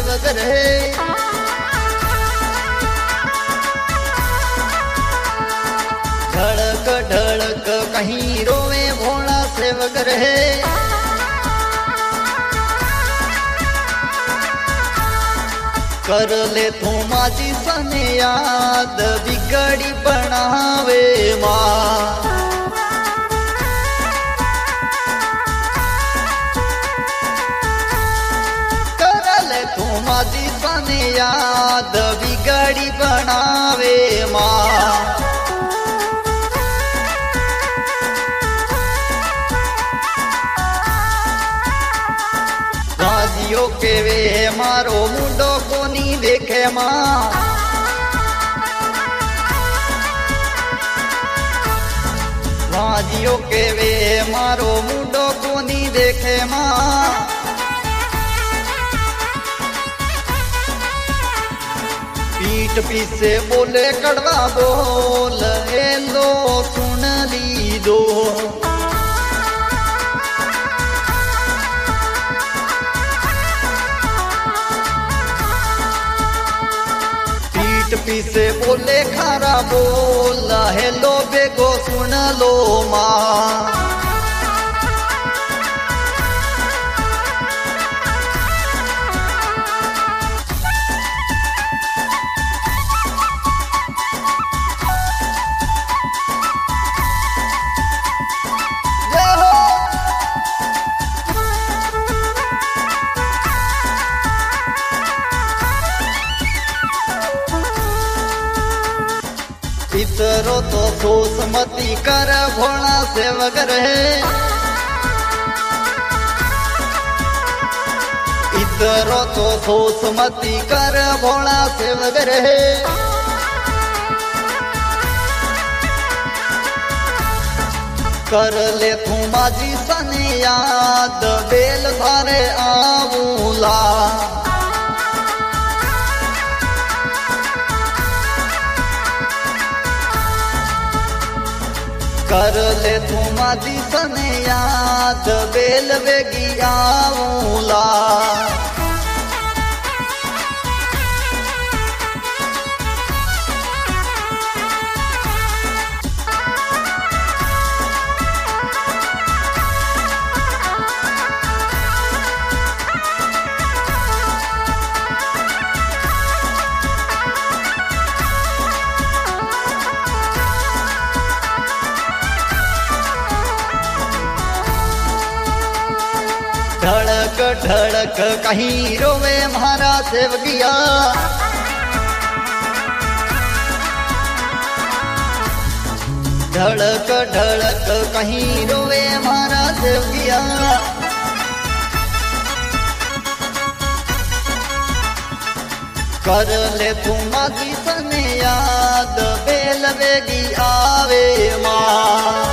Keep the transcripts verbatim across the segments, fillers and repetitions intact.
सेवक रहे। धड़क धड़क कहीं रोवे भोला सेवक रहे। कर ले तू माजी सने याद बिगड़ी बनावे माँ। कर ले तू माजी सने याद बिगड़ी बनावे माँ। राजियो के वे मारो मुंडो कोनी देखे माँ। राजियो के वे मारो मुंडो कोनी देखे माँ। पीठ पीछे बोले कड़वा बोल ए लो सुन ली दो। पीछे बोले खारा बोल हेलो बेगो सुन लो माँ। इतरो तो सोच मती कर भोला सेवक रहे। इतरो तो सोच मती कर भोला सेवक रहे। कर ले तू माजी सने याद बेल थारे आऊला। कर ले तू माजी सने याद बेल वेगी आऊला। धड़क धड़क कहीं रोवे म्हारा सेवकिया। धड़क धड़क कहीं रोवे म्हारा सेवकिया। कर ले तू माजी सने याद बेल वेगी आवे माँ।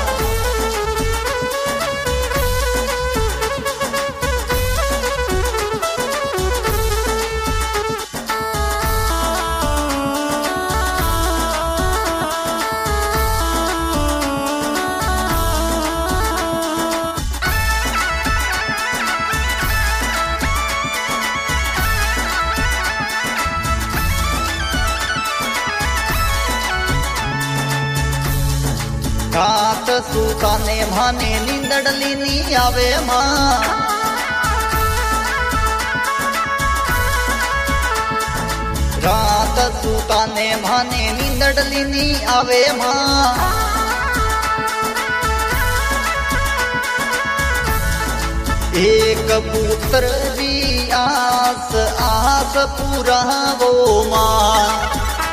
रात सुताने माने नींदड़ली नी आवे माँ। रात सुताने माने नींदड़ली नी आवे माँ। एक पुत्र जी आस आस पूरा वो माँ।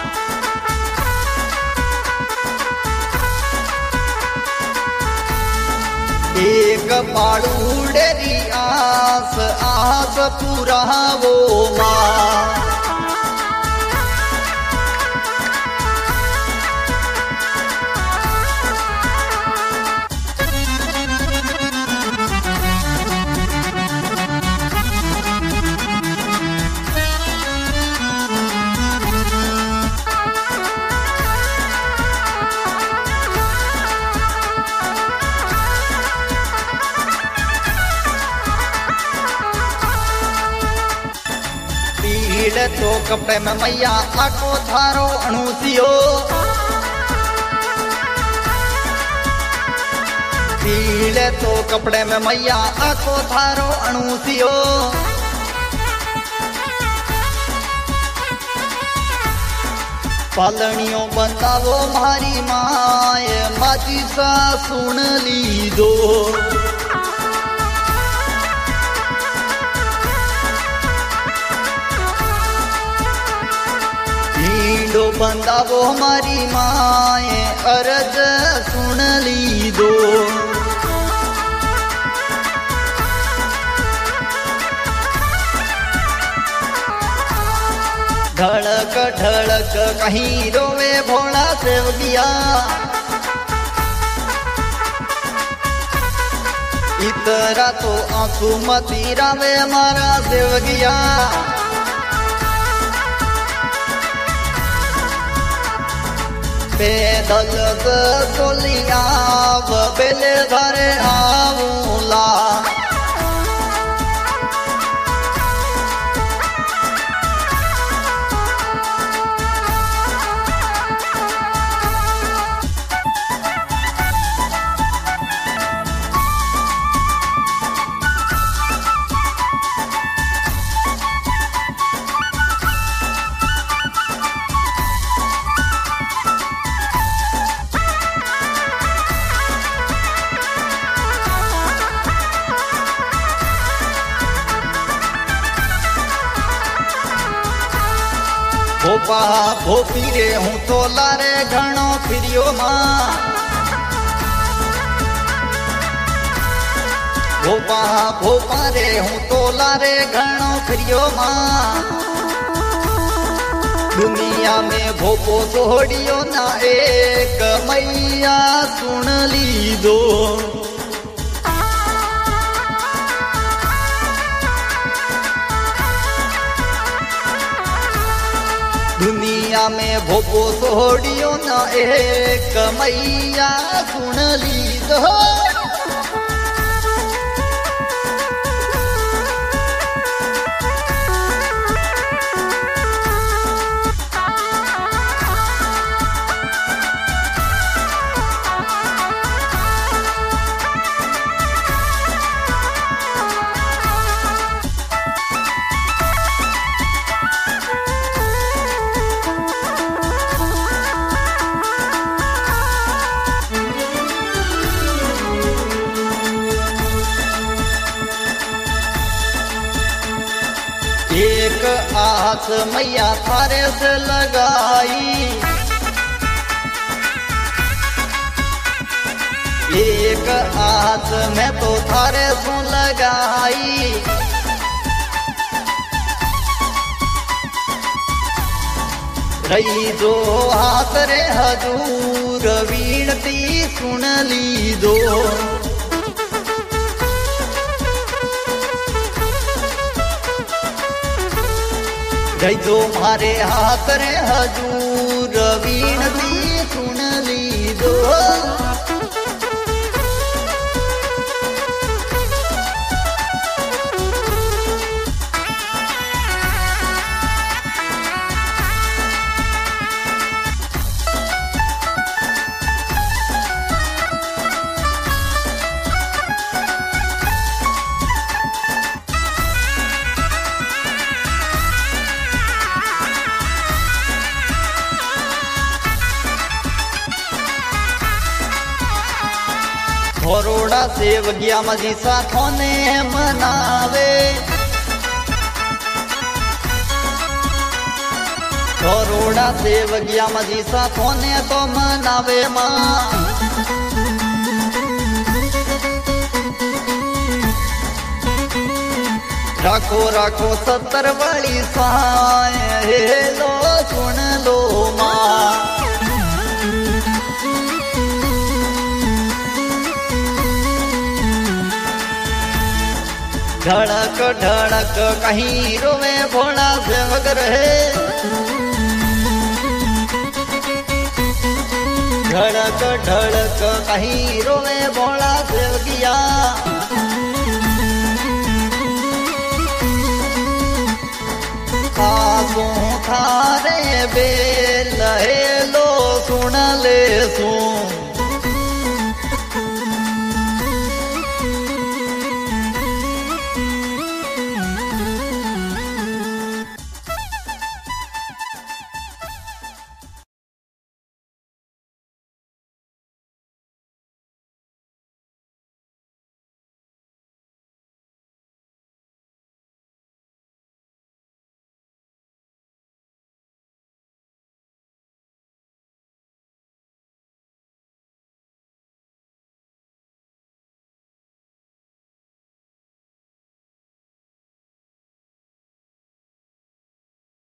एक पाड़ूडेरी आस आस पूरा वो माँ। भीड़ तो कपड़े में मैया आको थारो अणुसियो, भीड़ तो कपड़े में मैया आको थारो अणुसियो। पालनियों बतावो मारी माय माची सा सुन लीधो, ढींडो बंदावो मारी माय अरज सुन लीधो। ढड़क ढड़क कहीं रोवे भोला सेवगिया, इतरा तो आंसू मती रावे मारा सेवगिया। पैदल सोलिया बेले घरे आऊला, भोपा भोपी रे हूँ तो लारे घणो फिरियो मां, भोपा भोपा रे हूँ तो लारे घणो फिरियो मां। दुनिया में भोपो सोहड़ियो ना एक मैया सुन लीधो, दुनिया में भोपो सोहड़ियो न एक मैया सुन लीधो। एक आस मैया थारे से लगाई, एक आस में तो थारे सु लगाई। रही जो हाथ रे हजूर वीणती सुन लीधो, जय दो मारे हाथ रे हजूर वीणती सुन लीधो। घोरोड़ा सेवगिया मजी साथों ने मनावे, घोरोड़ा सेवगिया मजी साथों ने तो मनावे मां। राखो राखो सत्तर वाली साय लो सुन लो मां, ढड़क ढड़क कहीं रोवे भोला सेवक रहे, ढड़क ढड़क कहीं रोवे भोला सेवकिया। आस निहारे बेल हेलो